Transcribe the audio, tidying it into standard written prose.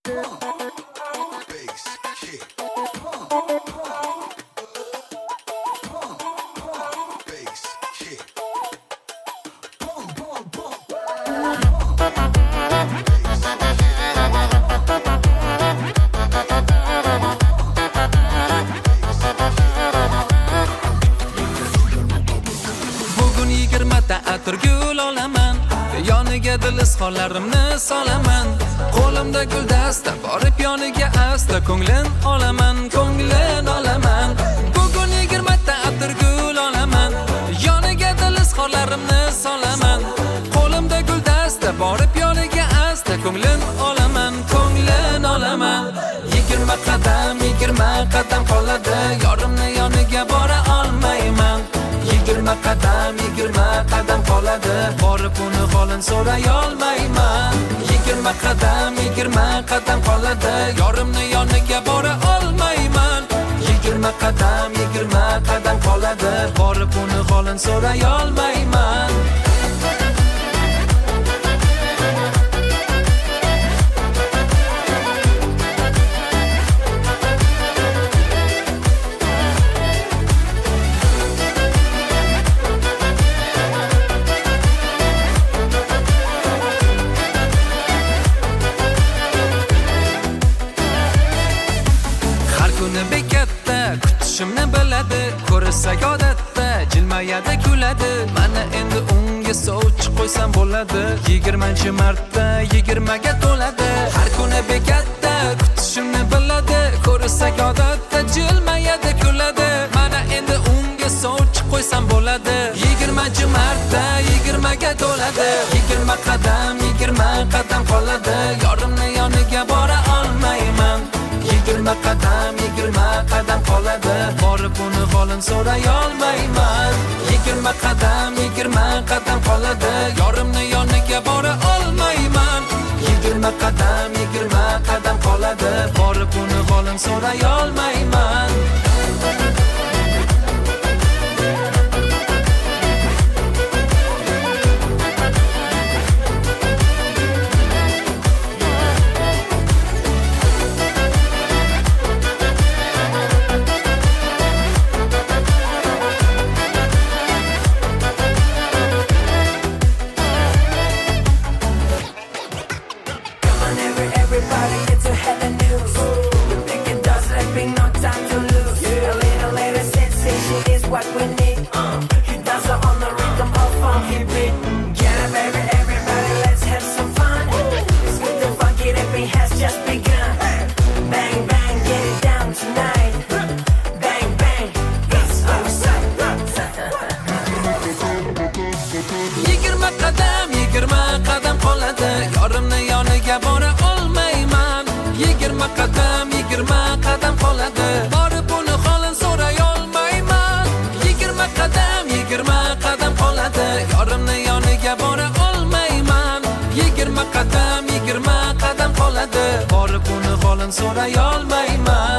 Bugun 20 ta atirgul olaman, yoniga dil izhorlarimni solaman. Qo'limda guldasta borib yoniga asta ko'nglin olaman, ko'nglin olaman. Bugun 20 ta atirgul olaman, yoniga dil izhorlarimni solaman. Qo'limda guldasta borib yoniga asta ko'nglin olaman, ko'nglin olaman. 20 qadam qoladi, yorimni yoniga bora olmayman. 20 qadam qoladi, borib uni holini so'ray olmayman. 20 qadam qoladi, yorimni yoniga bora olmayman. 20 qadam qoladi, borib uni holini so'ray olmayman. Bekatda kutishimni biladi, ko'rsak odatda jilmayadi, kuladi. Mana endi unga sovchi qo'ysam bo'ladi. 20-marta 20 ga to'ladi. Har kuni bekatda kutishimni biladi, ko'rsak odatda jilmayadi, kuladi. Mana endi unga sovchi qo'ysam bo'ladi. 20-marta 20 ga to'ladi. 20 qadam qoladi, yorimni yoniga bora olmayman. 20 qadam qoladi, borib uni holini so'ray olmayman. 20 qadam qoladi, yorimni yoniga bora olmayman. 20 qadam qoladi, borib uni holini so'ray olmayman. What we need, dance on the rhythm of funky beat. Get up, everybody, let's have some fun. This with the funky rapping has just begun. Bang bang, get it down tonight. Bang bang, it's outside. 20 qadam qoladi, yorimni yoniga bora olmayman. 20 qadam qoladi, borib uni holini so'ray olmayman. 20 qadam qoladi, yorimni yoniga bora olmayman. 20 qadam qoladi, borib uni holini so'ray olmayman.